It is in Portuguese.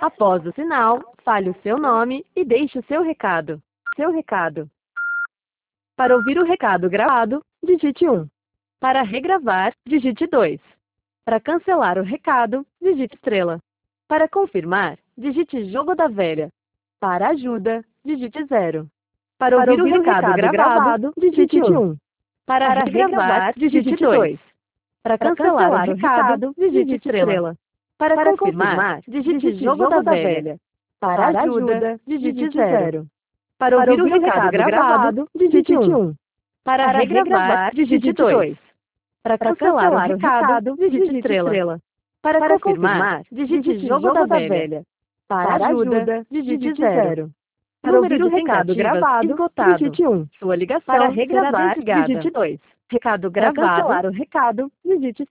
Após o sinal, fale o seu nome e deixe o seu recado. Seu recado. Para ouvir o recado gravado, digite 1. Para regravar, digite 2. Para cancelar o recado, digite estrela. Para confirmar, digite jogo da velha. Para ajuda, digite 0. Para ouvir o recado gravado, digite 1. Para regravar, digite 2. Para cancelar o recado, digite estrela. Para confirmar, digite jogo da velha. Para ajuda, digite 0. Para ouvir o recado gravado, digite 1. Para regravar, digite 2. Para cancelar o recado, digite estrela. Para confirmar, digite jogo da velha. Para ajuda, digite 0. Para ouvir o recado gravado, esgotado. Digite 1. Sua ligação para regravar, digite 2. Recado gravado. Para cancelar o recado, digite